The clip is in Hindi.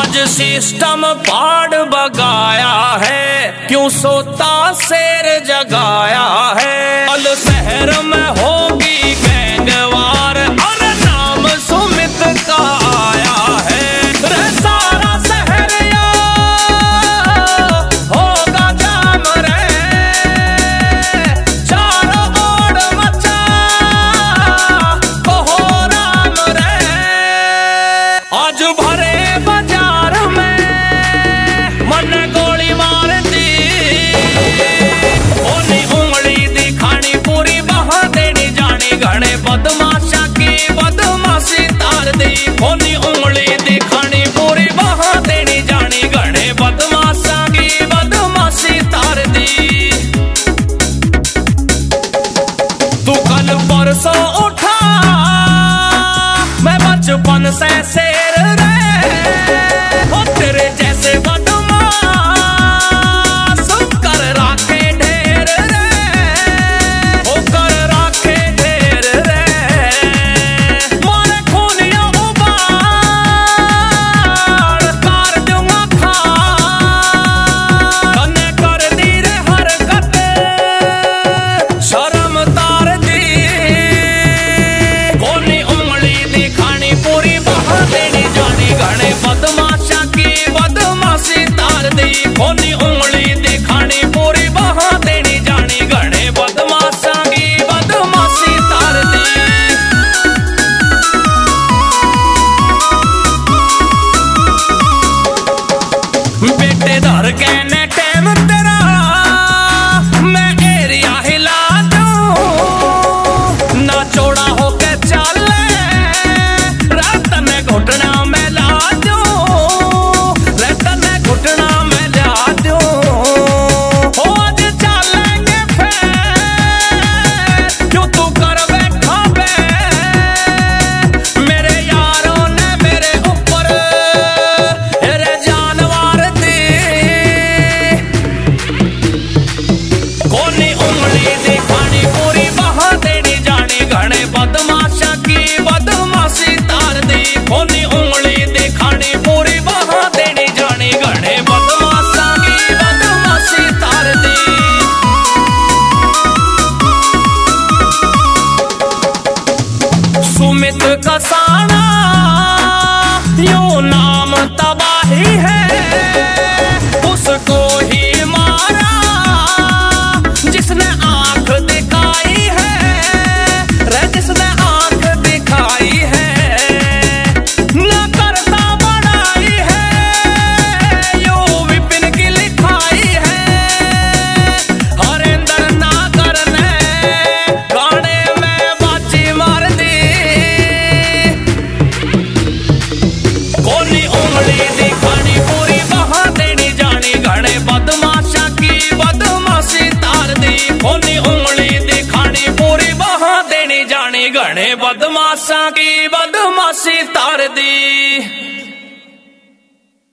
आज सिस्टम पाड़ बगाया है, क्यों सोता शेर जगाया है। कल शहर में होगी गैंगवार और नाम सुमित का आया है। रे सारा शहर होगा जाम रे, चारों ओर मचा कोहराम रे। आज भरे बाजार में मन गोली मार दी, ओनी उंगली दिखानी पूरी बहा देनी जानी, घने बदमाशा की बदमाशी तार दी। ओनी उंगली दिखानी पूरी बहा देनी जानी, घने बदमाशा की बदमाशी तार दी। तू कल परसों उठा मैं बचपन से शेर रे, ओ तेरे जैसे बदमाश कर राखे ढेर रे, ओ कर राखे ढेर रे। मारे खूनिया उबाल कर दूंगा खाल, कन्ने कर दी रे हरकत शर्म तार दी। कोनी उंगली दिखानी पूरी बहा देनी जानी, घने बदमाशा की बदमाशी तार दी। कोनी उंगली दिखानी पूरी बहा देनी जानी, घने बदमाशा की बदमाशी तार दी। बेटे धर के ने टाइम तेरा मैं एरिया हिला दूं, ना चौड़ा होके चले रात में घुटना में ला दूं, रात में घुटना में ला दूं। हो आज चलेंगे फिर क्यों तू कर बैठा बे, मेरे यारों ने मेरे ऊपर रे जानवर दी। कोनी उंगली दिखानी पूरी बहा देनी जानी, घने बदमाशा की बदमाशी तार दी। कोनी उंगली दिखानी पूरी बहा देनी जानी, घने बदमाशा की बदमाशी तार दी। सुमित कसाना यो नाम तबाही है, उसको ही मारा जिसने आंख दिखाई है रे, जिसने आंख दिखाई है। न करता बड़ाई है यो विपिन की लिखाई है, हरेंद्र नागर ने गाने में बाजी मार दी। कोनी उंगली दिखानी पूरी बहा देनी जानी, घने बदमाशा की बदमाशी तार दी। कोनी उंगली दिखानी पूरी बहा देनी जानी, घने बदमाशा की बदमाशी तार दी।